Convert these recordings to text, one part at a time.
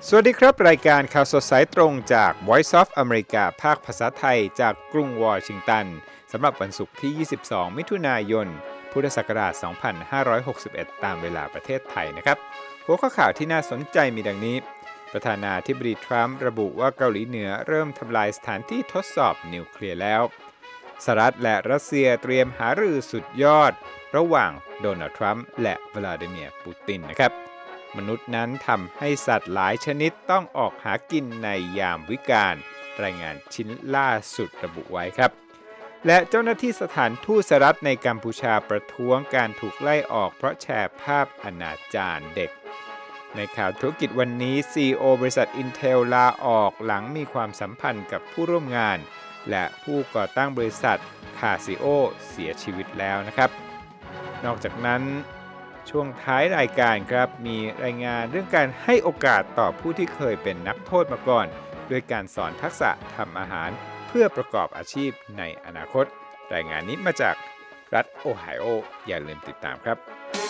สวัสดีครับรายการข่าวสดสายตรงจาก Voice of America ภาคภาษาไทยจากกรุงวอชิงตันสำหรับวันศุกร์ที่ 22 มิถุนายน พุทธศักราช 2561 ตามเวลาประเทศไทยนะครับหัวข้อข่าวที่น่าสนใจมีดังนี้ประธานาธิบดีทรัมป์ระบุว่าเกาหลีเหนือเริ่มทำลายสถานที่ทดสอบนิวเคลียร์แล้วสหรัฐและรัสเซียเตรียมหารือสุดยอดระหว่างโดนัลด์ทรัมป์และวลาดิเมียร์ปูตินนะครับมนุษย์นั้นทำให้สัตว์หลายชนิดต้องออกหากินในยามวิกาลรายงานชิ้นล่าสุดระบุไว้ครับและเจ้าหน้าที่สถานทูตสหรัฐในกัมพูชาประท้วงการถูกไล่ออกเพราะแชร์ภาพอนาจารเด็กในข่าวธุรกิจวันนี้ CEO บริษัท Intel ลาออกหลังมีความสัมพันธ์กับผู้ร่วมงานและผู้ก่อตั้งบริษัท Casio เสียชีวิตแล้วนะครับนอกจากนั้นช่วงท้ายรายการครับมีรายงานเรื่องการให้โอกาสต่อผู้ที่เคยเป็นนักโทษมาก่อนด้วยการสอนทักษะทำอาหารเพื่อประกอบอาชีพในอนาคตรายงานนี้มาจากรัฐโอไฮโออย่าลืมติดตามครับ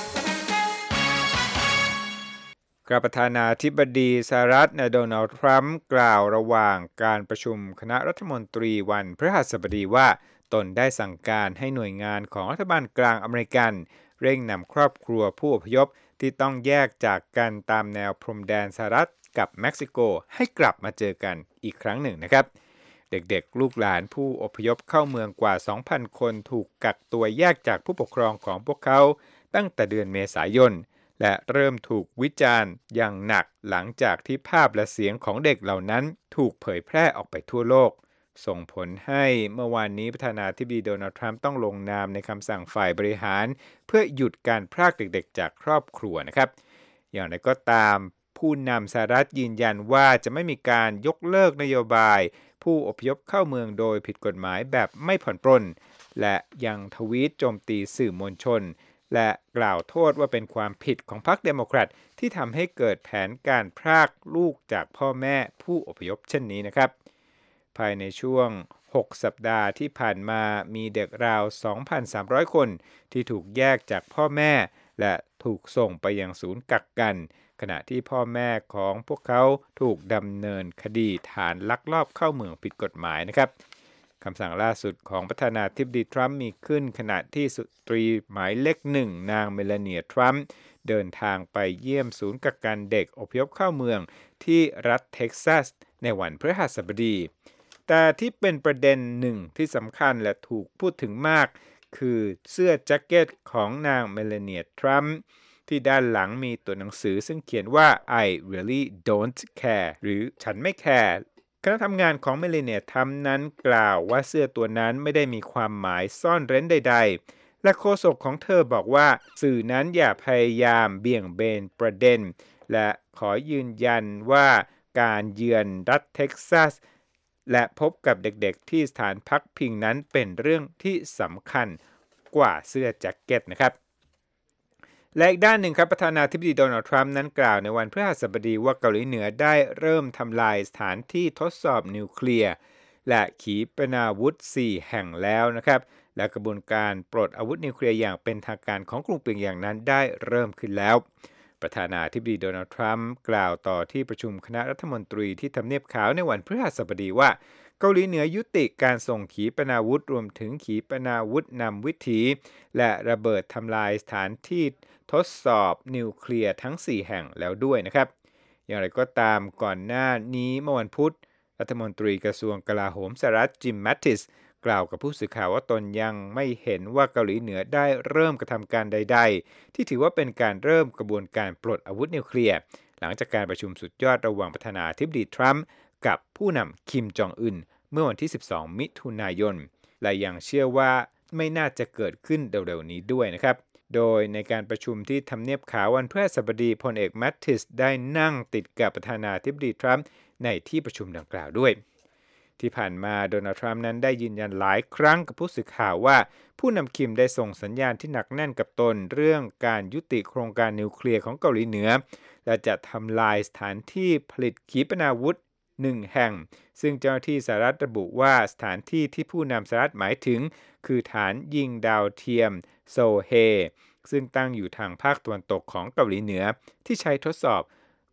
ประธานาธิบดีสหรัฐโดนัลด์ทรัมป์กล่าวระหว่างการประชุมคณะรัฐมนตรีวันพฤหัสบดีว่าตนได้สั่งการให้หน่วยงานของรัฐบาลกลางอเมริกันเร่งนำครอบครัวผู้อพยพที่ต้องแยกจากกันตามแนวพรมแดนสหรัฐกับเม็กซิโกให้กลับมาเจอกันอีกครั้งหนึ่งนะครับเด็กๆลูกหลานผู้อพยพเข้าเมืองกว่า 2,000 คนถูกกักตัวแยกจากผู้ปกครองของพวกเขาตั้งแต่เดือนเมษายนและเริ่มถูกวิจารณ์อย่างหนักหลังจากที่ภาพและเสียงของเด็กเหล่านั้นถูกเผยแพร่ออกไปทั่วโลกส่งผลให้เมื่อวานนี้ประธานาธิบดีโดนัลด์ทรัมป์ต้องลงนามในคำสั่งฝ่ายบริหารเพื่อหยุดการพรากเด็กๆจากครอบครัวนะครับอย่างไรก็ตามผู้นำสหรัฐยืนยันว่าจะไม่มีการยกเลิกนโยบายผู้อพยพเข้าเมืองโดยผิดกฎหมายแบบไม่ผ่อนปรนและยังทวีตโจมตีสื่อมวลชนและกล่าวโทษว่าเป็นความผิดของพรรคเดโมแครตที่ทำให้เกิดแผนการพรากลูกจากพ่อแม่ผู้อพยพเช่นนี้นะครับภายในช่วง6 สัปดาห์ที่ผ่านมามีเด็กราว 2,300 คนที่ถูกแยกจากพ่อแม่และถูกส่งไปยังศูนย์กักกันขณะที่พ่อแม่ของพวกเขาถูกดำเนินคดีฐานลักลอบเข้าเมืองผิดกฎหมายนะครับคำสั่งล่าสุดของประธานาธิบดีทรัมป์มีขึ้นขณะที่สตรีหมายเลข1นางเมลานีทรัมป์เดินทางไปเยี่ยมศูนย์กักกันเด็กอพยพเข้าเมืองที่รัฐเท็กซัสในวันพฤหัสบดีแต่ที่เป็นประเด็นหนึ่งที่สำคัญและถูกพูดถึงมากคือเสื้อแจ็คเก็ตของนางเมลานีทรัมป์ที่ด้านหลังมีตัวหนังสือซึ่งเขียนว่า I really don't care หรือฉันไม่แคร์คณะทำงานของเมลานีทรัมป์นั้นกล่าวว่าเสื้อตัวนั้นไม่ได้มีความหมายซ่อนเร้นใดๆและโฆษกของเธอบอกว่าสื่อนั้นอย่าพยายามเบี่ยงเบนประเด็นและขอยืนยันว่าการเยือนรัฐเท็กซัสและพบกับเด็กๆที่สถานพักพิงนั้นเป็นเรื่องที่สำคัญกว่าเสื้อแจ็คเก็ตนะครับและอีกด้านหนึ่งครับประธานาธิบดีโดนัลด์ทรัมป์นั้นกล่าวในวันพฤหัสบดีว่าเกาหลีเหนือได้เริ่มทำลายสถานที่ทดสอบนิวเคลียร์และขีปนาวุธ4 แห่งแล้วนะครับและกระบวนการปลดอาวุธนิวเคลียร์อย่างเป็นทางการของกรุงเปียงยางนั้นได้เริ่มขึ้นแล้วประธานาธิบดีโดนัลด์ทรัมป์กล่าวต่อที่ประชุมคณะรัฐมนตรีที่ทำเนียบขาวในวันพฤหัสบดีว่าเกาหลีเหนือยุติการส่งขีปนาวุธรวมถึงขีปนาวุธนำวิถีและระเบิดทำลายสถานที่ทดสอบนิวเคลียร์ทั้ง4 แห่งแล้วด้วยนะครับอย่างไรก็ตามก่อนหน้านี้เมื่อวันพุธรัฐมนตรีกระทรวงกลาโหมสหรัฐจิม แมตติสกล่าวกับผู้สื่อข่าวว่าตนยังไม่เห็นว่าเกาหลีเหนือได้เริ่มกระทำการใดๆที่ถือว่าเป็นการเริ่มกระบวนการปลดอาวุธนิวเคลียร์หลังจากการประชุมสุดยอดระหว่างประธานาธิบดีทรัมป์กับผู้นำคิมจองอึนเมื่อวันที่12 มิถุนายนและยังเชื่อว่าไม่น่าจะเกิดขึ้นเร็วๆนี้ด้วยนะครับโดยในการประชุมที่ทำเนียบขาววันพฤหัสบดีพลเอกแมตติสได้นั่งติดกับประธานาธิบดีทรัมป์ในที่ประชุมดังกล่าวด้วยที่ผ่านมาโดนัลด์ทรัมป์นั้นได้ยืนยันหลายครั้งกับผู้สื่อข่าวว่าผู้นำคิมได้ส่งสัญญาณที่หนักแน่นกับตนเรื่องการยุติโครงการนิวเคลียร์ของเกาหลีเหนือและจะทำลายสถานที่ผลิตขีปนาวุธ1 แห่งซึ่งเจ้าหน้าที่สหรัฐระบุว่าสถานที่ที่ผู้นำสหรัฐหมายถึงคือฐานยิงดาวเทียมโซเฮซึ่งตั้งอยู่ทางภาคตะวันตกของเกาหลีเหนือที่ใช้ทดสอบ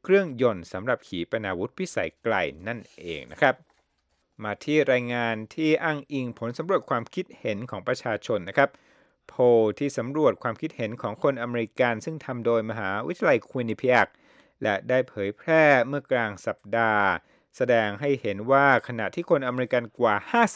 เครื่องยนต์สำหรับขีปนาวุธพิสัยไกลนั่นเองนะครับมาที่รายงานที่อ้างอิงผลสำรวจความคิดเห็นของประชาชนนะครับโพลที่สำรวจความคิดเห็นของคนอเมริกันซึ่งทำโดยมหาวิทยาลัยควินนิเพียกและได้เผยแพร่เมื่อกลางสัปดาห์แสดงให้เห็นว่าขณะที่คนอเมริกันกว่า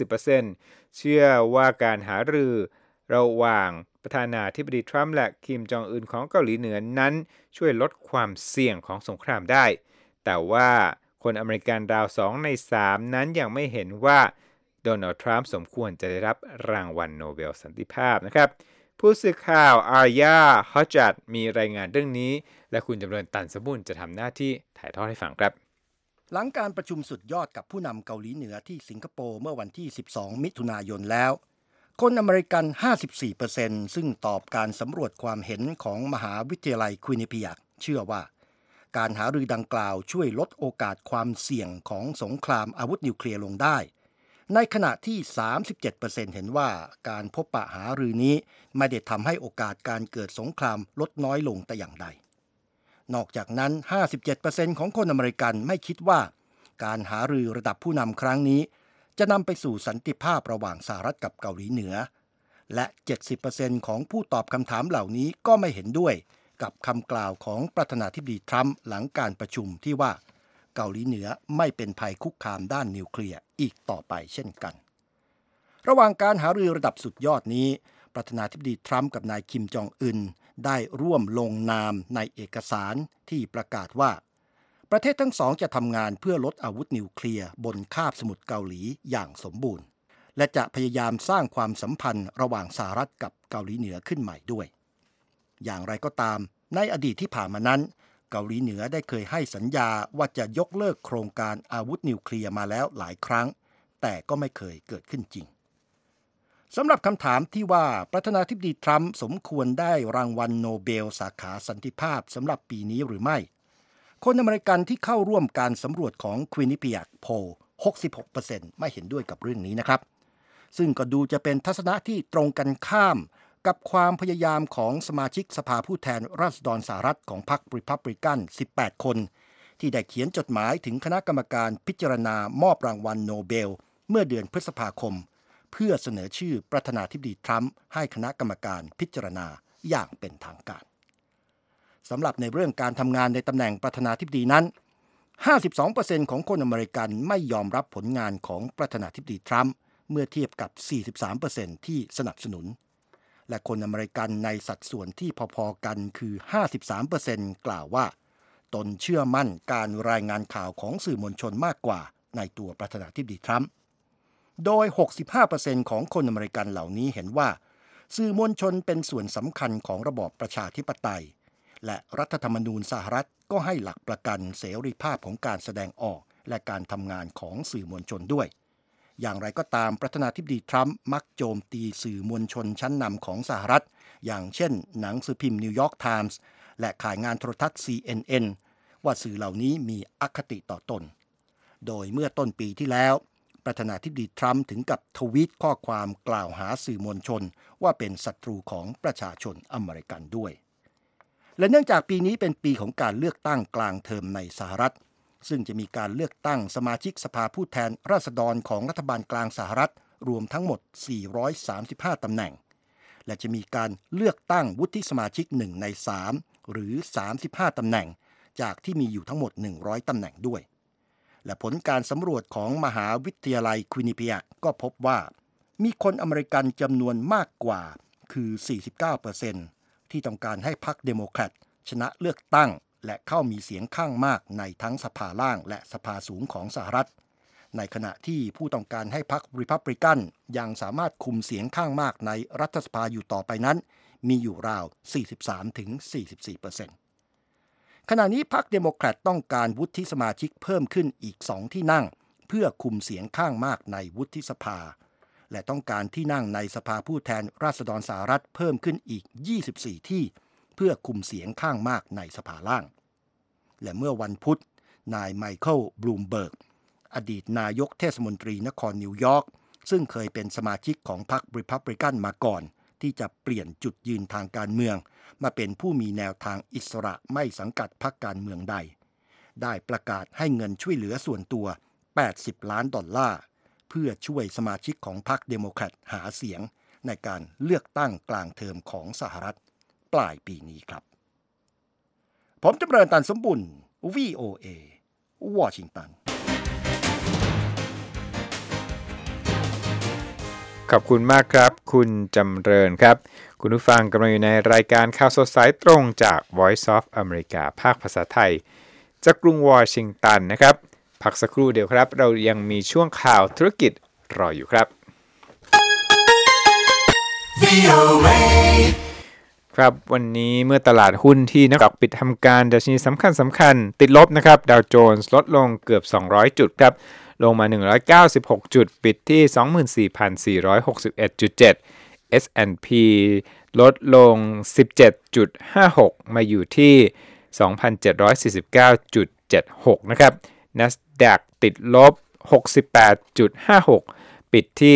50% เชื่อว่าการหารือระหว่างประธานาธิบดีทรัมป์และคิมจองอึนของเกาหลีเหนือนั้นช่วยลดความเสี่ยงของสงครามได้แต่ว่าคนอเมริกันราว2 ใน 3นั้นยังไม่เห็นว่าโดนัลด์ทรัมป์สมควรจะได้รับรางวัลโนเบลสันติภาพนะครับผู้สื่อข่าวอาร์ยาฮอจัดมีรายงานเรื่องนี้และคุณจำเริญตันสมบูรณ์จะทำหน้าที่ถ่ายทอดให้ฟังครับหลังการประชุมสุดยอดกับผู้นำเกาหลีเหนือที่สิงคโปร์เมื่อวันที่12มิถุนายนแล้วคนอเมริกัน 54% ซึ่งตอบการสำรวจความเห็นของมหาวิทยาลัยควินนิเพียกเชื่อว่าการหารือดังกล่าวช่วยลดโอกาสความเสี่ยงของสงครามอาวุธนิวเคลียร์ลงได้ในขณะที่ 37% เห็นว่าการพบปะหารือนี้ไม่ได้ทำให้โอกาสการเกิดสงครามลดน้อยลงแต่อย่างใดนอกจากนั้น 57% ของคนอเมริกันไม่คิดว่าการหารือระดับผู้นำครั้งนี้จะนำไปสู่สันติภาพระหว่างสหรัฐกับเกาหลีเหนือและ 70% ของผู้ตอบคำถามเหล่านี้ก็ไม่เห็นด้วยกับคำกล่าวของประธานาธิบดีทรัมป์หลังการประชุมที่ว่าเกาหลีเหนือไม่เป็นภัยคุกคามด้านนิวเคลียร์อีกต่อไปเช่นกันระหว่างการหารือระดับสุดยอดนี้ประธานาธิบดีทรัมป์กับนายคิมจองอึนได้ร่วมลงนามในเอกสารที่ประกาศว่าประเทศทั้งสองจะทำงานเพื่อลดอาวุธนิวเคลียร์บนคาบสมุทรเกาหลีอย่างสมบูรณ์และจะพยายามสร้างความสัมพันธ์ระหว่างสหรัฐกับเกาหลีเหนือขึ้นใหม่ด้วยอย่างไรก็ตามในอดีตที่ผ่านมานั้นเกาหลีเหนือได้เคยให้สัญญาว่าจะยกเลิกโครงการอาวุธนิวเคลียร์มาแล้วหลายครั้งแต่ก็ไม่เคยเกิดขึ้นจริงสำหรับคำถามที่ว่าประธานาธิบดีทรัมป์สมควรได้รางวัลโนเบลสาขาสันติภาพสำหรับปีนี้หรือไม่คนอเมริกันที่เข้าร่วมการสำรวจของควินนิเพียกโพล 66% ไม่เห็นด้วยกับเรื่องนี้นะครับซึ่งก็ดูจะเป็นทัศนะที่ตรงกันข้ามกับความพยายามของสมาชิกสภาผู้แทนราษฎรสหรัฐของพรรครีพับลิกัน 18 คนที่ได้เขียนจดหมายถึงคณะกรรมการพิจารณามอบรางวัลโนเบลเมื่อเดือนพฤษภาคมเพื่อเสนอชื่อประธานาธิบดีทรัมป์ให้คณะกรรมการพิจารณาอย่างเป็นทางการสำหรับในเรื่องการทำงานในตำแหน่งประธานาธิบดีนั้น 52% ของคนอเมริกันไม่ยอมรับผลงานของประธานาธิบดีทรัมป์เมื่อเทียบกับ 43% ที่สนับสนุนและคนอเมริกันในสัดส่วนที่พอๆกันคือ 53% กล่าวว่าตนเชื่อมั่นการรายงานข่าวของสื่อมวลชนมากกว่าในตัวประธานาธิบดีทรัมป์โดย 65% ของคนอเมริกันเหล่านี้เห็นว่าสื่อมวลชนเป็นส่วนสำคัญของระบอบประชาธิปไตยและรัฐธรรมนูญสหรัฐก็ให้หลักประกันเสรีภาพของการแสดงออกและการทำงานของสื่อมวลชนด้วยอย่างไรก็ตามประธานาธิบดีทรัมป์มักโจมตีสื่อมวลชนชั้นนำของสหรัฐอย่างเช่นหนังสือพิมพ์นิวยอร์กไทมส์และข่ายงานโทรทัศน์ CNN ว่าสื่อเหล่านี้มีอคติต่อตนโดยเมื่อต้นปีที่แล้วประธานาธิบดีทรัมป์ถึงกับทวีตข้อความกล่าวหาสื่อมวลชนว่าเป็นศัตรูของประชาชนอเมริกันด้วยและเนื่องจากปีนี้เป็นปีของการเลือกตั้งกลางเทอมในสหรัฐซึ่งจะมีการเลือกตั้งสมาชิกสภาผู้แทนราษฎรของรัฐบาลกลางสหรัฐรวมทั้งหมด435ตำแหน่งและจะมีการเลือกตั้งวุฒิสมาชิก1 ใน 3หรือ35ตำแหน่งจากที่มีอยู่ทั้งหมด100ตำแหน่งด้วยและผลการสำรวจของมหาวิทยาลัยควินนิเพียกก็พบว่ามีคนอเมริกันจำนวนมากกว่าคือ 49% ที่ต้องการให้พรรคเดโมแครตชนะเลือกตั้งและเข้ามีเสียงข้างมากในทั้งสภาล่างและสภาสูงของสหรัฐในขณะที่ผู้ต้องการให้พรรครีพับลิกันยังสามารถคุมเสียงข้างมากในรัฐสภาอยู่ต่อไปนั้นมีอยู่ราว 43-44% ขณะนี้พรรคเดโมแครตต้องการวุฒิสมาชิกเพิ่มขึ้นอีก2ที่นั่งเพื่อคุมเสียงข้างมากในวุฒิสภาและต้องการที่นั่งในสภาผู้แทนราษฎรสหรัฐเพิ่มขึ้นอีก24ที่เพื่อคุมเสียงข้างมากในสภาล่างและเมื่อวันพุธนายไมเคิลบลูมเบิร์กอดีตนายกเทศมนตรีนครนิวยอร์กซึ่งเคยเป็นสมาชิกของพรรครีพับลิกันมาก่อนที่จะเปลี่ยนจุดยืนทางการเมืองมาเป็นผู้มีแนวทางอิสระไม่สังกัดพรรคการเมืองใดได้ประกาศให้เงินช่วยเหลือส่วนตัว$80 ล้านเพื่อช่วยสมาชิกของพรรคเดโมแครตหาเสียงในการเลือกตั้งกลางเทอมของสหรัฐปลายปีนี้ครับผมจำเริญ ตันสมบุญ VOA วอชิงตันขอบคุณมากครับคุณจำเริญครับคุณผู้ฟังกำลังอยู่ในรายการข่าวสดสายตรงจาก Voice of America ภาคภาษาไทยจากกรุงวอชิงตันนะครับพักสักครู่เดียวครับเรายังมีช่วงข่าวธุรกิจรออยู่ครับครับวันนี้เมื่อตลาดหุ้นที่นักลงทุนปิดทำการดัชนีสำคัญติดลบนะครับดาวโจนส์ลดลงเกือบ200จุดครับลงมา196จุดปิดที่ 24,461.7 S&P ลดลง 17.56 มาอยู่ที่ 2,749.76 นะครับ NASDAQ ติดลบ 68.56 ปิดที่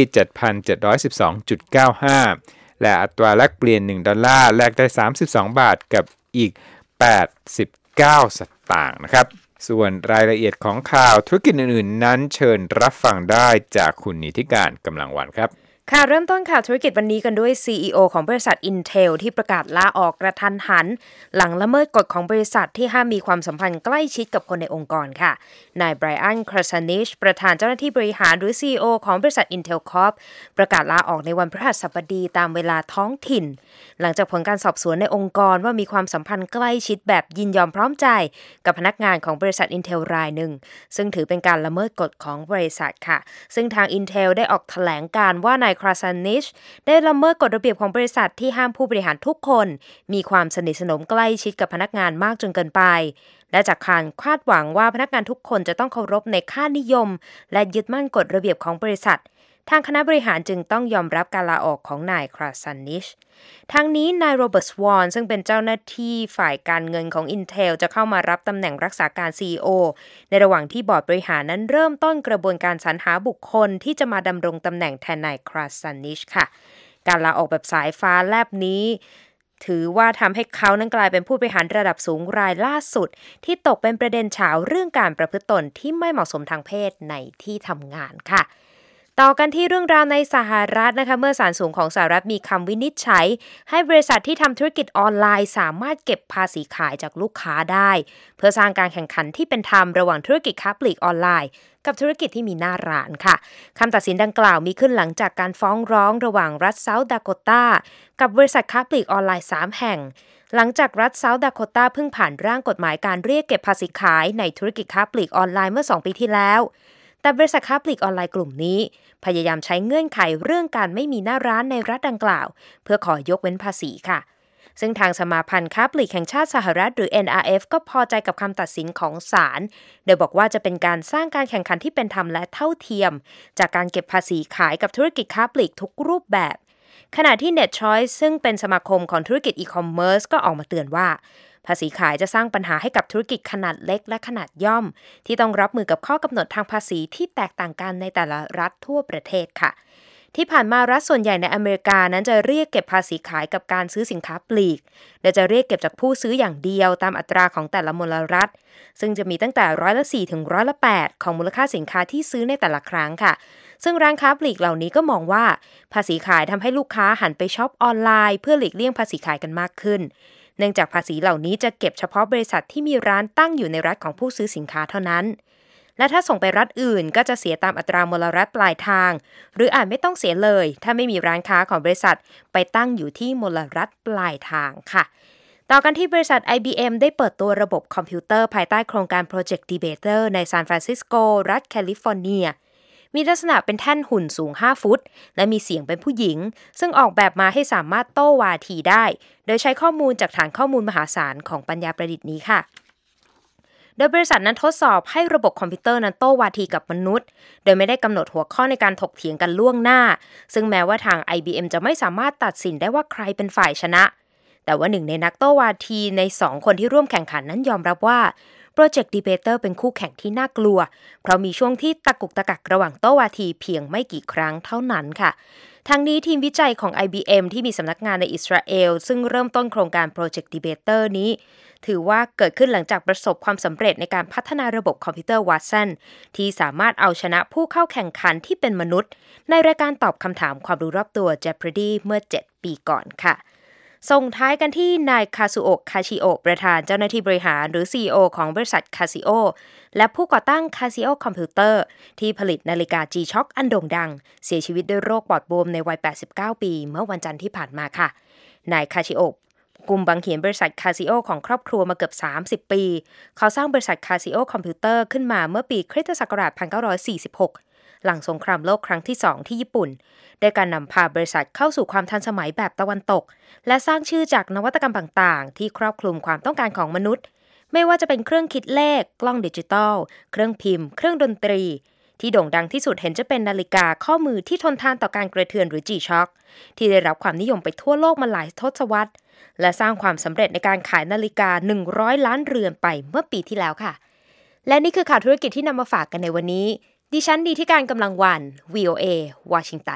7,712.95 และอัตราแลกเปลี่ยน$1แลกได้32บาทกับอีก89สตางค์นะครับส่วนรายละเอียดของข่าวธุรกิจอื่นๆนั้นเชิญรับฟังได้จากคุณนิติการกำลังวันครับค่ะเริ่มต้นข่าวธุรกิจวันนี้กันด้วย CEO ของบริษัท Intel ที่ประกาศลาออกกระทันหันหลังละเมิดกฎของบริษัทที่ห้ามมีความสัมพันธ์ใกล้ชิดกับคนในองค์กรค่ะนายไบรอัน คราซานิชประธานเจ้าหน้าที่บริหารหรือ CEO ของบริษัท Intel Corp ประกาศลาออกในวันพฤหัสบดีตามเวลาท้องถิ่นหลังจากผลการสอบสวนในองค์กรว่ามีความสัมพันธ์ใกล้ชิดแบบยินยอมพร้อมใจกับพนักงานของบริษัท Intel รายหนึ่งซึ่งถือเป็นการละเมิดกฎของบริษัทค่ะซึ่งทาง Intel ได้ออกแถลงการว่านายคราซานิชได้ละเมิดกฎระเบียบของบริษัทที่ห้ามผู้บริหารทุกคนมีความสนิทสนมใกล้ชิดกับพนักงานมากจนเกินไปและจากการคาดหวังว่าพนักงานทุกคนจะต้องเคารพในค่านิยมและยึดมั่นกฎระเบียบของบริษัททางคณะบริหารจึงต้องยอมรับการลาออกของนายคราซานิชทางนี้นายโรเบิร์ต สวอนซึ่งเป็นเจ้าหน้าที่ฝ่ายการเงินของ Intel จะเข้ามารับตำแหน่งรักษาการ CEO ในระหว่างที่บอร์ดบริหารนั้นเริ่มต้นกระบวนการสรรหาบุคคลที่จะมาดำรงตำแหน่งแทนนายคราซานิชค่ะการลาออกแบบสายฟ้าแลบนี้ถือว่าทำให้เขานั้นกลายเป็นผู้บริหารระดับสูงรายล่าสุดที่ตกเป็นประเด็นเฉาเรื่องการประพฤติตนที่ไม่เหมาะสมทางเพศในที่ทำงานค่ะต่อกันที่เรื่องราวในสหรัฐนะคะเมื่อศาลสูงของสหรัฐมีคำวินิจฉัยให้บริษัทที่ทำธุรกิจออนไลน์สามารถเก็บภาษีขายจากลูกค้าได้เพื่อสร้างการแข่งขันที่เป็นธรรมระหว่างธุรกิจค้าปลีกออนไลน์กับธุรกิจที่มีหน้าร้านค่ะคำตัดสินดังกล่าวมีขึ้นหลังจากการฟ้องร้องระหว่างรัฐเซาท์ดาโกตากับบริษัทค้าปลีกออนไลน์3แห่งหลังจากรัฐเซาท์ดาโกตาเพิ่งผ่านร่างกฎหมายการเรียกเก็บภาษีขายในธุรกิจค้าปลีกออนไลน์เมื่อ2ปีที่แล้วแต่บริษัทค้าปลีกออนไลน์กลุ่มนี้พยายามใช้เงื่อนไขเรื่องการไม่มีหน้าร้านในรัฐดังกล่าวเพื่อขอยกเว้นภาษีค่ะซึ่งทางสมาพันธ์ค้าปลีกแห่งชาติสหรัฐหรือ NRF ก็พอใจกับคำตัดสินของศาลโดยบอกว่าจะเป็นการสร้างการแข่งขันที่เป็นธรรมและเท่าเทียมจากการเก็บภาษีขายกับธุรกิจค้าปลีกทุกรูปแบบขณะที่ NetChoice ซึ่งเป็นสมาคมของธุรกิจอีคอมเมิร์ซก็ออกมาเตือนว่าภาษีขายจะสร้างปัญหาให้กับธุรกิจขนาดเล็กและขนาดย่อมที่ต้องรับมือกับข้อกำหนดทางภาษีที่แตกต่างกันในแต่ละรัฐทั่วประเทศค่ะที่ผ่านมารัฐส่วนใหญ่ในอเมริกานั้นจะเรียกเก็บภาษีขายกับการซื้อสินค้าปลีกโดยจะเรียกเก็บจากผู้ซื้ออย่างเดียวตามอัตราของแต่ละมลรัฐซึ่งจะมีตั้งแต่4%ถึง8%ของมูลค่าสินค้าที่ซื้อในแต่ละครั้งค่ะซึ่งร้านค้าปลีกเหล่านี้ก็มองว่าภาษีขายทำให้ลูกค้าหันไปช็อปออนไลน์เพื่อหลีกเลี่ยงภาษีขายกันมากขึ้นเนื่องจากภาษีเหล่านี้จะเก็บเฉพาะบริษัทที่มีร้านตั้งอยู่ในรัฐของผู้ซื้อสินค้าเท่านั้นและถ้าส่งไปรัฐอื่นก็จะเสียตามอัตรามลรัฐปลายทางหรืออาจไม่ต้องเสียเลยถ้าไม่มีร้านค้าของบริษัทไปตั้งอยู่ที่มลรัฐปลายทางค่ะต่อกันที่บริษัท IBM ได้เปิดตัวระบบคอมพิวเตอร์ภายใต้โครงการ Project Debater ในซานฟรานซิสโกรัฐแคลิฟอร์เนียมีลักษณะเป็นแท่นหุ่นสูง5ฟุตและมีเสียงเป็นผู้หญิงซึ่งออกแบบมาให้สามารถโต้วาทีได้โดยใช้ข้อมูลจากฐานข้อมูลมหาศาลของปัญญาประดิษฐ์นี้ค่ะโดยบริษัทนั้นทดสอบให้ระบบคอมพิวเตอร์นั้นโต้วาทีกับมนุษย์โดยไม่ได้กำหนดหัวข้อในการถกเถียงกันล่วงหน้าซึ่งแม้ว่าทาง IBM จะไม่สามารถตัดสินได้ว่าใครเป็นฝ่ายชนะแต่ว่าหนึ่งในนักโต้วาทีใน2คนที่ร่วมแข่งขันนั้นยอมรับว่าProject Debater เป็นคู่แข่งที่น่ากลัวเพราะมีช่วงที่ตะกุกตะกักระหว่างโต้วาทีเพียงไม่กี่ครั้งเท่านั้นค่ะทั้งนี้ทีมวิจัยของ IBM ที่มีสำนักงานในอิสราเอลซึ่งเริ่มต้นโครงการ Project Debater นี้ถือว่าเกิดขึ้นหลังจากประสบความสำเร็จในการพัฒนาระบบคอมพิวเตอร์ Watson ที่สามารถเอาชนะผู้เข้าแข่งขันที่เป็นมนุษย์ในรายการตอบคำถามความรู้รอบตัว Jeopardy เมื่อ 7 ปีก่อนค่ะส่งท้ายกันที่นายคาซุโอะ คาชิโอะประธานเจ้าหน้าที่บริหารหรือ CEO ของบริษัท Casio และผู้ก่อตั้ง Casio Computer ที่ผลิตนาฬิกา G-Shock อันโด่งดังเสียชีวิตด้วยโรคปอดบวมในวัย 89 ปีเมื่อวันจันทร์ที่ผ่านมาค่ะนายคาชิโอะกุมบังเหียนบริษัท Casio ของครอบครัวมาเกือบ 30 ปีเขาสร้างบริษัท Casio Computer ขึ้นมาเมื่อปีคริสตศักราช 1946 หลังสงครามโลกครั้งที่ 2 ที่ญี่ปุ่นได้การนำพาบริษัทเข้าสู่ความทันสมัยแบบตะวันตกและสร้างชื่อจากนวัตกรรมต่างๆที่ครอบคลุมความต้องการของมนุษย์ไม่ว่าจะเป็นเครื่องคิดเลขกล้องดิจิตอลเครื่องพิมพ์เครื่องดนตรีที่โด่งดังที่สุดเห็นจะเป็นนาฬิกาข้อมือที่ทนทานต่อการกระเทือนหรือ G-Shock ที่ได้รับความนิยมไปทั่วโลกมาหลายทศวรรษและสร้างความสำเร็จในการขายนาฬิกา100 ล้านเรือนไปเมื่อปีที่แล้วค่ะและนี่คือข่าวธุรกิจที่นำมาฝากกันในวันนี้ดิฉันดีที่การกำลังวัน VOA วอชิงตัน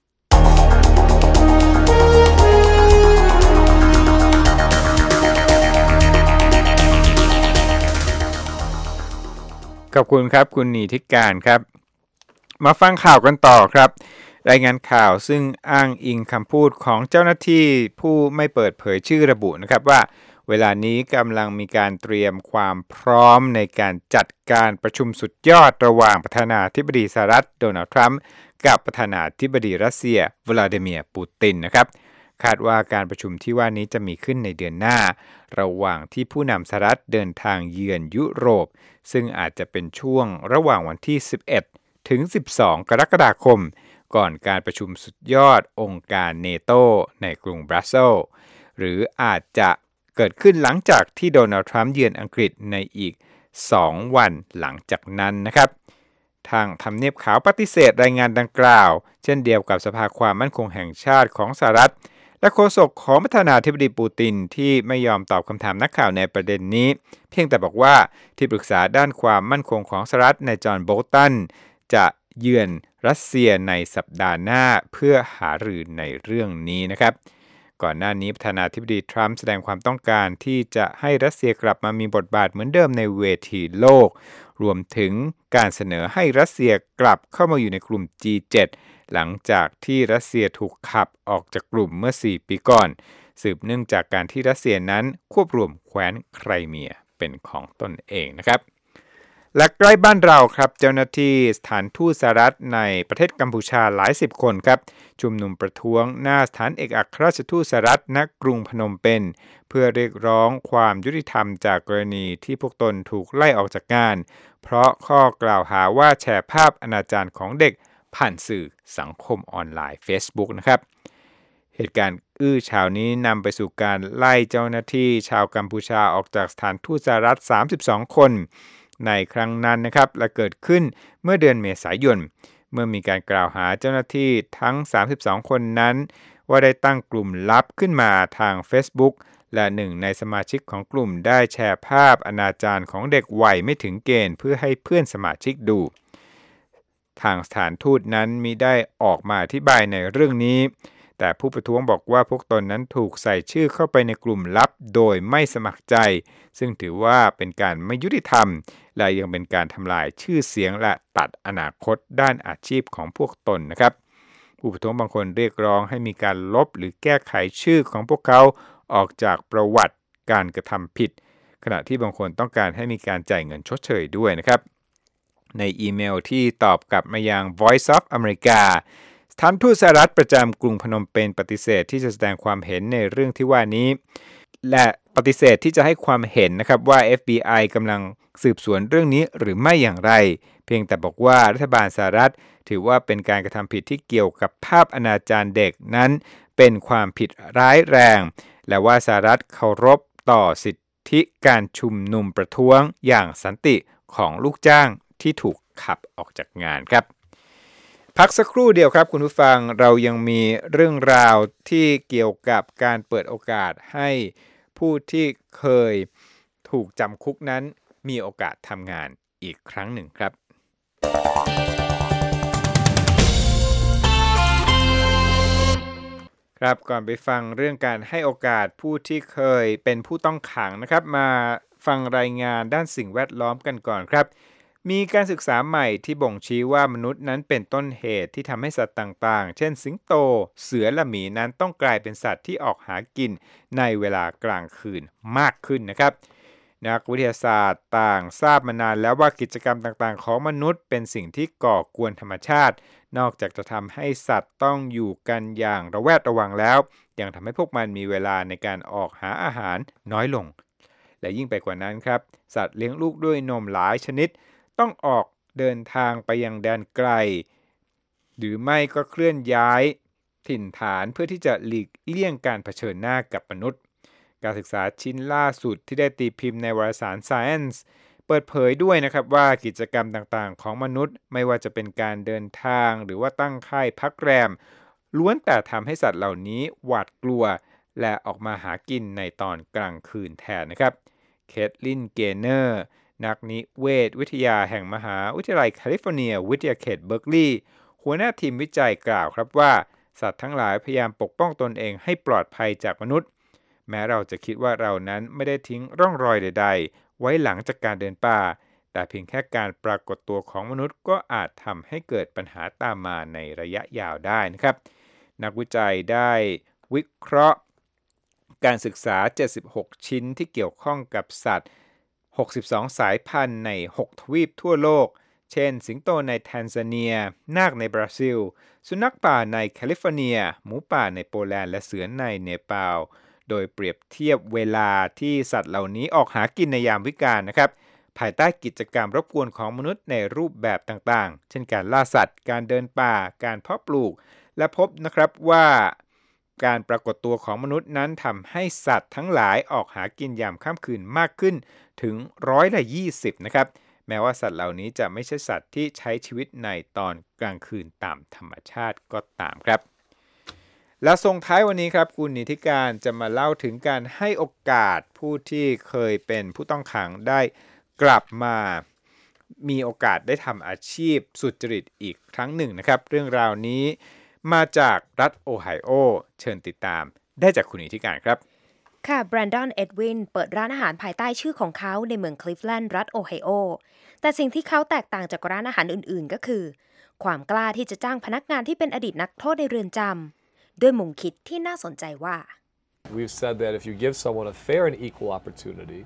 ขอบคุณครับคุณนีทิการครับมาฟังข่าวกันต่อครับรายงานข่าวซึ่งอ้างอิงคำพูดของเจ้าหน้าที่ผู้ไม่เปิดเผยชื่อระบุนะครับว่าเวลานี้กำลังมีการเตรียมความพร้อมในการจัดการประชุมสุดยอดระหว่างประธานาธิบดีสหรัฐโดนัลด์ทรัมป์กับประธานาธิบดีรัสเซียวลาดิเมียร์ปูตินนะครับคาดว่าการประชุมที่ว่านี้จะมีขึ้นในเดือนหน้าระหว่างที่ผู้นำสหรัฐเดินทางเยือนยุโรปซึ่งอาจจะเป็นช่วงระหว่างวันที่11ถึง12กรกฎาคมก่อนการประชุมสุดยอดองค์การเนโตในกรุงบรัสเซลส์หรืออาจจะเกิดขึ้นหลังจากที่โดนัลด์ทรัมป์เยือนอังกฤษในอีก2วันหลังจากนั้นนะครับทางทำเนียบขาวปฏิเสธรายงานดังกล่าวเช่นเดียวกับสภาความมั่นคงแห่งชาติของสหรัฐและโฆษกของประธานาธิบดีปูตินที่ไม่ยอมตอบคำถามนักข่าวในประเด็นนี้เพียงแต่บอกว่าที่ปรึกษาด้านความมั่นคงของสหรัฐนายจอห์นโบลตันจะเยือนรัสเซียในสัปดาห์หน้าเพื่อหารือในเรื่องนี้นะครับก่อนหน้านี้ประธานาธิบดีทรัมป์แสดงความต้องการที่จะให้รัสเซียกลับมามีบทบาทเหมือนเดิมในเวทีโลกรวมถึงการเสนอให้รัสเซียกลับเข้ามาอยู่ในกลุ่ม G7 หลังจากที่รัสเซียถูกขับออกจากกลุ่มเมื่อ4ปีก่อนสืบเนื่องจากการที่รัสเซียนั้นควบรวมแคว้นไครเมียเป็นของตนเองนะครับและใกล้บ้านเราครับเจ้าหน้าที่สถานทูตสหรัฐในประเทศกัมพูชาหลายสิบคนครับชุมนุมประท้วงหน้าสถานเอกอัครราชทูตสหรัฐณกรุงพนมเปญเพื่อเรียกร้องความยุติธรรมจากกรณีที่พวกตนถูกไล่ออกจากงานเพราะข้อกล่าวหาว่าแชร์ภาพอนาจารของเด็กผ่านสื่อสังคมออนไลน์ Facebook นะครับเหตุการณ์เช้านี้นำไปสู่การไล่เจ้าหน้าที่ชาวกัมพูชาออกจากสถานทูตสหรัฐ32คนในครั้งนั้นนะครับและเกิดขึ้นเมื่อเดือนเมษายนเมื่อมีการกล่าวหาเจ้าหน้าที่ทั้ง32คนนั้นว่าได้ตั้งกลุ่มลับขึ้นมาทาง Facebook และหนึ่งในสมาชิกของกลุ่มได้แชร์ภาพอนาจารของเด็กวัยไม่ถึงเกณฑ์เพื่อให้เพื่อนสมาชิกดูทางสถานทูตนั้นมิได้ออกมาอธิบายในเรื่องนี้แต่ผู้ประท้วงบอกว่าพวกตนนั้นถูกใส่ชื่อเข้าไปในกลุ่มลับโดยไม่สมัครใจซึ่งถือว่าเป็นการไม่ยุติธรรมและยังเป็นการทำลายชื่อเสียงและตัดอนาคตด้านอาชีพของพวกตนนะครับผู้ประท้วงบางคนเรียกร้องให้มีการลบหรือแก้ไขชื่อของพวกเขาออกจากประวัติการกระทำผิดขณะที่บางคนต้องการให้มีการจ่ายเงินชดเชยด้วยนะครับในอีเมลที่ตอบกลับมายัง Voice of Americaสถานทูตสหรัฐประจำกรุงพนมเปญปฏิเสธที่จะแสดงความเห็นในเรื่องที่ว่านี้และปฏิเสธที่จะให้ความเห็นนะครับว่า FBI กำลังสืบสวนเรื่องนี้หรือไม่อย่างไรเพียงแต่บอกว่ารัฐบาลสหรัฐถือว่าเป็นการกระทำผิดที่เกี่ยวกับภาพอนาจารเด็กนั้นเป็นความผิดร้ายแรงและว่าสหรัฐเคารพต่อสิทธิการชุมนุมประท้วงอย่างสันติของลูกจ้างที่ถูกขับออกจากงานครับพักสักครู่เดียวครับคุณผู้ฟังเรายังมีเรื่องราวที่เกี่ยวกับการเปิดโอกาสให้ผู้ที่เคยถูกจำคุกนั้นมีโอกาสทำงานอีกครั้งหนึ่งครับครับก่อนไปฟังเรื่องการให้โอกาสผู้ที่เคยเป็นผู้ต้องขังนะครับมาฟังรายงานด้านสิ่งแวดล้อมกันก่อนครับมีการศึกษาใหม่ที่บ่งชี้ว่ามนุษย์นั้นเป็นต้นเหตุที่ทำให้สัตว์ต่างๆเช่นสิงโตเสือและหมีนั้นต้องกลายเป็นสัตว์ที่ออกหากินในเวลากลางคืนมากขึ้นนะครับนักวิทยาศาสตร์ต่างทราบมานานแล้วว่ากิจกรรมต่างๆของมนุษย์เป็นสิ่งที่ก่อกวนธรรมชาตินอกจากจะทำให้สัตว์ต้องอยู่กันอย่างระแวดระวังแล้วยังทำให้พวกมันมีเวลาในการออกหาอาหารน้อยลงและยิ่งไปกว่านั้นครับสัตว์เลี้ยงลูกด้วยนมหลายชนิดต้องออกเดินทางไปยังแดนไกลหรือไม่ก็เคลื่อนย้ายถิ่นฐานเพื่อที่จะหลีกเลี่ยงการเผชิญหน้ากับมนุษย์การศึกษาชิ้นล่าสุดที่ได้ตีพิมพ์ในวารสาร Science เปิดเผยด้วยนะครับว่ากิจกรรมต่างๆของมนุษย์ไม่ว่าจะเป็นการเดินทางหรือว่าตั้งค่ายพักแรมล้วนแต่ทำให้สัตว์เหล่านี้หวาดกลัวและออกมาหากินในตอนกลางคืนแทนนะครับเคทลินเกเนอร์นักนิเวศวิทยาแห่งมหาวิทยาลัยแคลิฟอร์เนียวิทยาเขตเบิร์กลีย์หัวหน้าทีมวิจัยกล่าวครับว่าสัตว์ทั้งหลายพยายามปกป้องตนเองให้ปลอดภัยจากมนุษย์แม้เราจะคิดว่าเรานั้นไม่ได้ทิ้งร่องรอยใดๆไว้หลังจากการเดินป่าแต่เพียงแค่การปรากฏตัวของมนุษย์ก็อาจทำให้เกิดปัญหาตามมาในระยะยาวได้นะครับนักวิจัยได้วิเคราะห์การศึกษา76ชิ้นที่เกี่ยวข้องกับสัตว์62สายพันธุ์ใน6ทวีปทั่วโลกเช่นสิงโตในแทนซาเนียนาคในบราซิลสุนัขป่าในแคลิฟอร์เนียหมูป่าในโปแลนด์และเสือในเนปาลโดยเปรียบเทียบเวลาที่สัตว์เหล่านี้ออกหากินในยามวิกาลนะครับภายใต้กิจกรรมรบกวนของมนุษย์ในรูปแบบต่างๆเช่นการล่าสัตว์การเดินป่าการเพาะปลูกและพบนะครับว่าการปรากฏตัวของมนุษย์นั้นทำให้สัตว์ทั้งหลายออกหากินยามค่ำคืนมากขึ้นถึง20%นะครับแม้ว่าสัตว์เหล่านี้จะไม่ใช่สัตว์ที่ใช้ชีวิตในตอนกลางคืนตามธรรมชาติก็ตามครับและส่งท้ายวันนี้ครับคุณนิติการจะมาเล่าถึงการให้โอกาสผู้ที่เคยเป็นผู้ต้องขังได้กลับมามีโอกาสได้ทำอาชีพสุจริตอีกครั้งหนึ่งนะครับเรื่องราวนี้มาจากรัฐโอไฮโอเชิญติดตามได้จากคุณนิติการครับค่ะแบรนดอนเอ็ดวินเปิดร้านอาหารภายใต้ชื่อของเขาในเมืองคลิฟแลนด์รัฐโอไฮโอแต่สิ่งที่เขาแตกต่างจากร้านอาหารอื่นๆก็คือความกล้าที่จะจ้างพนักงานที่เป็นอดีตนักโทษในเรือนจำด้วยมุมคิดที่น่าสนใจว่า We've said that if you give someone a fair and equal opportunity,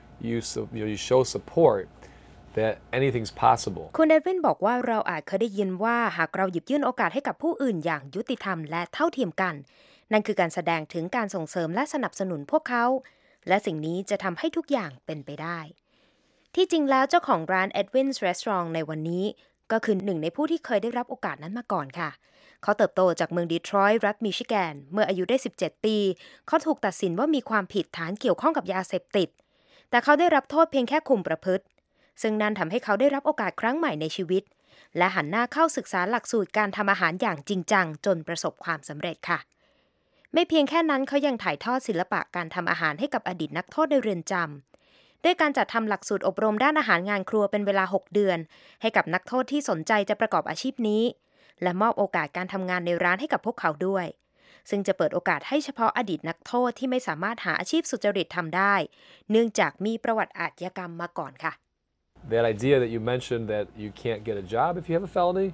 you show support that anything's possible. คุณเอ็ดวินบอกว่าเราอาจเคยได้ยินว่าหากเราหยิบยื่นโอกาสให้กับผู้อื่นอย่างยุติธรรมและเท่าเทียมกันนั่นคือการแสดงถึงการส่งเสริมและสนับสนุนพวกเขาและสิ่งนี้จะทำให้ทุกอย่างเป็นไปได้ที่จริงแล้วเจ้าของร้าน Edwin's Restaurant ในวันนี้ก็คือหนึ่งในผู้ที่เคยได้รับโอกาสนั้นมาก่อนค่ะเขาเติบโตจากเมืองดีทรอยต์รัฐมิชิแกนเมื่ออายุได้17ปีเขาถูกตัดสินว่ามีความผิดฐานเกี่ยวข้องกับยาเสพติดแต่เขาได้รับโทษเพียงแค่คุมประพฤติซึ่งนั่นทำให้เขาได้รับโอกาสครั้งใหม่ในชีวิตและหันหน้าเข้าศึกษาหลักสูตรการทำอาหารอย่างจริงจังจนประสบความสำเร็จค่ะไม่เพียงแค่นั้นเขายังถ่ายทอดศิลปะการทำอาหารให้กับอดีตนักโทษในเรือนจำด้วยการจัดทำหลักสูตรอบรมด้านอาหารงานครัวเป็นเวลา6เดือนให้กับนักโทษที่สนใจจะประกอบอาชีพนี้และมอบโอกาสการทำงานในร้านให้กับพวกเขาด้วยซึ่งจะเปิดโอกาสให้เฉพาะอดีตนักโทษที่ไม่สามารถหาอาชีพสุจริตทำได้เนื่องจากมีประวัติอาชญากรรมมาก่อนค่ะ That idea that you mentioned that you can't get a job if you have a felony,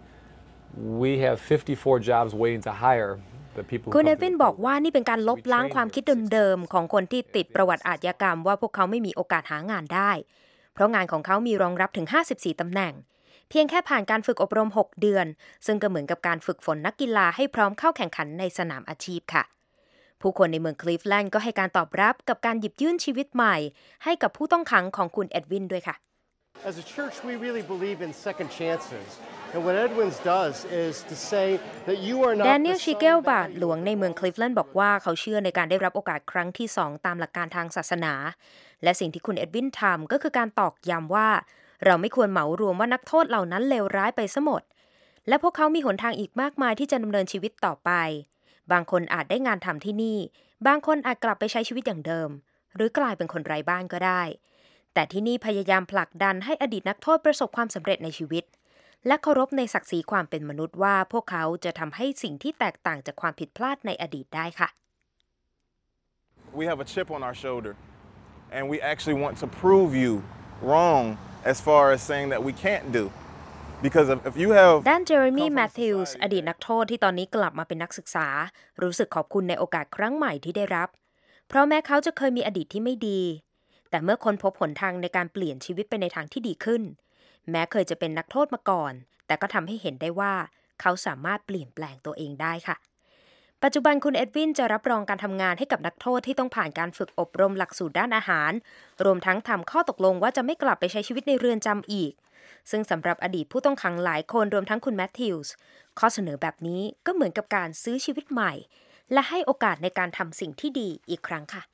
we have 54 jobs waiting to hire the people who คุณเอดวินบอกว่านี่เป็นการลบล้างความคิดเดิมๆของคนที่ติดประวัติอาชญากรรมว่าพวกเขาไม่มีโอกาสหางานได้เพราะงานของเขามีรองรับถึง54ตำแหน่งเพียงแค่ผ่านการฝึกอบรม6เดือนซึ่งก็เหมือนกับการฝึกฝนนักกีฬาให้พร้อมเข้าแข่งขันในสนามอาชีพค่ะผู้คนในเมืองคลีฟแลนด์ก็ให้การตอบรับกับการหยิบยื่นชีวิตใหม่ให้กับผู้ต้องขังของคุณเอ็ดวินด้วยค่ะ As a church, we really believe in second chances. And what Edwin's does is to say that you are not แดเนียล ชิเกล บาทหลวงในเมืองคลีฟแลนด์บอกว่าเขาเชื่อในการได้รับโอกาสครั้งที่2ตามหลักการทางศาสนาและสิ่งที่คุณเอ็ดวินทำก็คือการตอกย้ำว่าเราไม่ควรเหมารวมว่านักโทษเหล่านั้นเลวร้ายไปซะหมดและพวกเขามีหนทางอีกมากมายที่จะดำเนินชีวิตต่อไปบางคนอาจได้งานทำที่นี่บางคนอาจกลับไปใช้ชีวิตอย่างเดิมหรือกลายเป็นคนไร้บ้านก็ได้แต่ที่นี่พยายามผลักดันให้อดีตนักโทษประสบความสำเร็จในชีวิตและเคารพในศักดิ์ศรีความเป็นมนุษย์ว่าพวกเขาจะทำให้สิ่งที่แตกต่างจากความผิดพลาดในอดีตได้ค่ะ We have a chip on our shoulder and we actually want to prove you wrong as far as saying that we can't do because if you have ด้านเจอร์มี่แมทธิวส์อดีตนักโทษที่ตอนนี้กลับมาเป็นนักศึกษารู้สึกขอบคุณในโอกาสครั้งใหม่ที่ได้รับเพราะแม้เขาจะเคยมีอดีตที่ไม่ดีแต่เมื่อค้นพบหนทางในการเปลี่ยนชีวิตไปในทางที่ดีขึ้นแม้เคยจะเป็นนักโทษมาก่อนแต่ก็ทำให้เห็นได้ว่าเขาสามารถเปลี่ยนแปลงตัวเองได้ค่ะปัจจุบันคุณเอ็ดวินจะรับรองการทำงานให้กับนักโทษที่ต้องผ่านการฝึกอบรมหลักสูตรด้านอาหารรวมทั้งทำข้อตกลงว่าจะไม่กลับไปใช้ชีวิตในเรือนจำอีกซึ่งสำหรับอดีตผู้ต้องขังหลายคนรวมทั้งคุณแมทธิวส์ข้อเสนอแบบนี้ก็เหมือนกับการซื้อชีวิตใหม่และให้โอกาสในการทำสิ่งที่ดีอีกครั้งค่ะ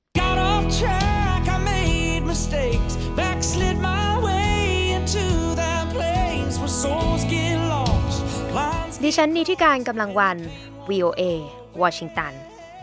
Mistakes, backslid my way into that place where souls get lost. ดิฉันนิติการกำลังวัน VOA วอชิงตัน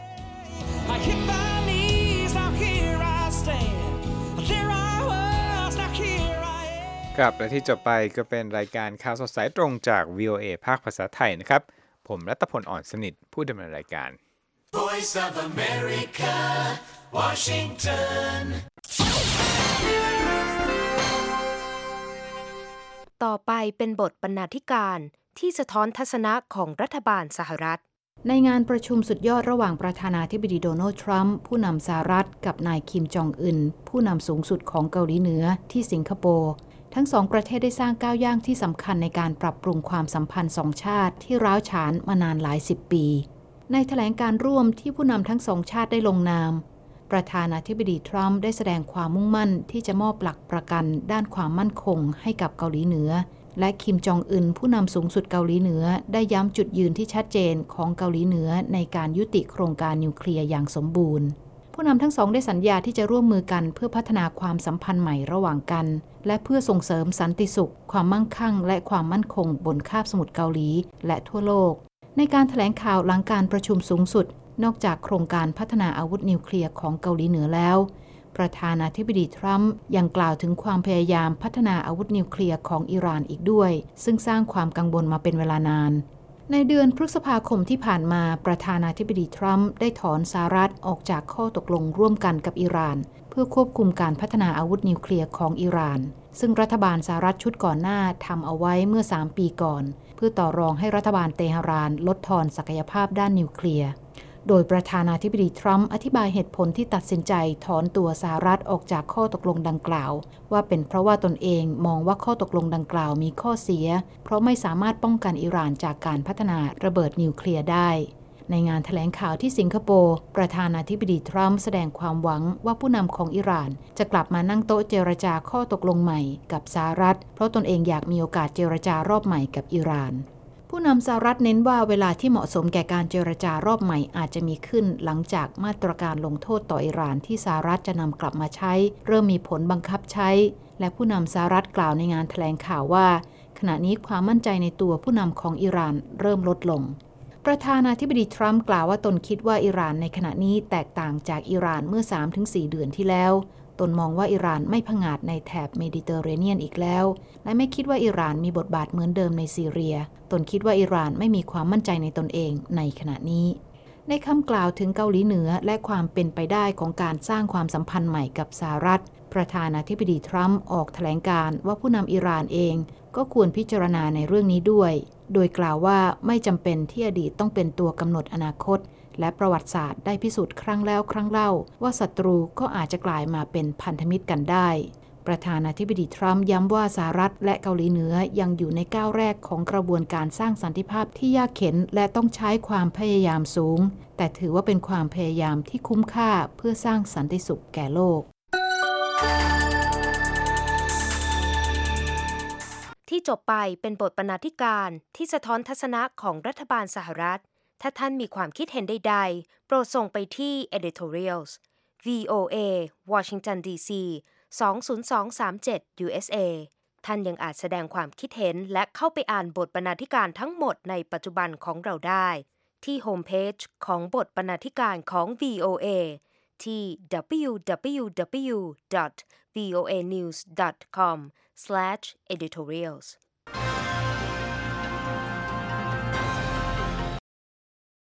ครับและที่จบไปก็เป็นรายการข่าวสดสายตรงจาก VOA ภาคภาษาไทยนะครับผมรัตพล อ่อนสนิทผู้ดำเนินรายการ Voice of America Washington ต่อไปเป็นบทบรรณาธิการที่สะท้อนทัศนะของรัฐบาลสหรัฐในงานประชุมสุดยอดระหว่างประธานาธิบดีโดนัลด์ทรัมป์ผู้นำสหรัฐกับนายคิมจองอึนผู้นำสูงสุดของเกาหลีเหนือที่สิงคโปร์ทั้งสองประเทศได้สร้างก้าวย่างที่สำคัญในการปรับปรุงความสัมพันธ์สองชาติที่ร้าวฉานมานานหลายสิบปีในแถลงการร่วมที่ผู้นำทั้งสองชาติได้ลงนามประธานาธิบดีทรัมป์ได้แสดงความมุ่งมั่นที่จะมอบหลักประกันด้านความมั่นคงให้กับเกาหลีเหนือและคิมจองอึนผู้นำสูงสุดเกาหลีเหนือได้ย้ำจุดยืนที่ชัดเจนของเกาหลีเหนือในการยุติโครงการนิวเคลียร์อย่างสมบูรณ์ผู้นำทั้งสองได้สัญญาที่จะร่วมมือกันเพื่อพัฒนาความสัมพันธ์ใหม่ระหว่างกันและเพื่อส่งเสริมสันติสุขความมั่งคั่งและความมั่นคงบนคาบสมุทรเกาหลีและทั่วโลกในการแถลงข่าวหลังการประชุมสูงสุดนอกจากโครงการพัฒนาอาวุธนิวเคลียร์ของเกาหลีเหนือแล้วประธานาธิบดีทรัมป์ยังกล่าวถึงความพยายามพัฒนาอาวุธนิวเคลียร์ของอิหร่านอีกด้วยซึ่งสร้างความกังวลมาเป็นเวลานานในเดือนพฤษภาคมที่ผ่านมาประธานาธิบดีทรัมป์ได้ถอนสหรัฐออกจากข้อตกลงร่วมกันกับอิหร่านเพื่อควบคุมการพัฒนาอาวุธนิวเคลียร์ของอิหร่านซึ่งรัฐบาลสหรัฐชุดก่อนหน้าทำเอาไว้เมื่อ3 ปีก่อนเพื่อต่อรองให้รัฐบาลเตหะรานลดทอนศักยภาพด้านนิวเคลียร์โดยประธานาธิบดีทรัมป์อธิบายเหตุผลที่ตัดสินใจถอนตัวสหรัฐออกจากข้อตกลงดังกล่าวว่าเป็นเพราะว่าตนเองมองว่าข้อตกลงดังกล่าวมีข้อเสียเพราะไม่สามารถป้องกันอิหร่านจากการพัฒนาระเบิดนิวเคลียร์ได้ในงานแถลงข่าวที่สิงคโปร์ประธานาธิบดีทรัมป์แสดงความหวังว่าผู้นำของอิหร่านจะกลับมานั่งโต๊ะเจรจาข้อตกลงใหม่กับสหรัฐเพราะตนเองอยากมีโอกาสเจรจารอบใหม่กับอิหร่านผู้นำสหรัฐเน้นว่าเวลาที่เหมาะสมแก่การเจรจารอบใหม่อาจจะมีขึ้นหลังจากมาตรการลงโทษต่ออิหร่านที่สหรัฐจะนำกลับมาใช้เริ่มมีผลบังคับใช้และผู้นำสหรัฐกล่าวในงานแถลงข่าวว่าขณะนี้ความมั่นใจในตัวผู้นำของอิหร่านเริ่มลดลงประธานาธิบดีทรัมป์กล่าวว่าตนคิดว่าอิหร่านในขณะนี้แตกต่างจากอิหร่านเมื่อ 3-4 เดือนที่แล้วตนมองว่าอิหร่านไม่ผงาดในแถบเมดิเตอร์เรเนียนอีกแล้วและไม่คิดว่าอิหร่านมีบทบาทเหมือนเดิมในซีเรียตนคิดว่าอิหร่านไม่มีความมั่นใจในตนเองในขณะนี้ในคำกล่าวถึงเกาหลีเหนือและความเป็นไปได้ของการสร้างความสัมพันธ์ใหม่กับสหรัฐประธานาธิบดีทรัมป์ออกแถลงการณ์ว่าผู้นำอิหร่านเองก็ควรพิจารณาในเรื่องนี้ด้วยโดยกล่าวว่าไม่จำเป็นที่อดีตต้องเป็นตัวกำหนดอนาคตและประวัติศาสตร์ได้พิสูจน์ครั้งแล้วครั้งเล่าว่าศัตรูก็อาจจะกลายมาเป็นพันธมิตรกันได้ประธานาธิบดีทรัมป์ย้ำว่าสหรัฐและเกาหลีเหนือยังอยู่ในก้าวแรกของกระบวนการสร้างสันติภาพที่ยากเข็ญและต้องใช้ความพยายามสูงแต่ถือว่าเป็นความพยายามที่คุ้มค่าเพื่อสร้างสันติสุขแก่โลกที่จบไปเป็นบทบรรณาธิการที่สะท้อนทัศนะของรัฐบาลสหรัฐถ้าท่านมีความคิดเห็นใดๆโปรดส่งไปที่ editorials VOA Washington DC 20237 USA ท่านยังอาจแสดงความคิดเห็นและเข้าไปอ่านบทบรรณาธิการทั้งหมดในปัจจุบันของเราได้ที่โฮมเพจของบทบรรณาธิการของ VOA ที่ www.voanews.com/editorials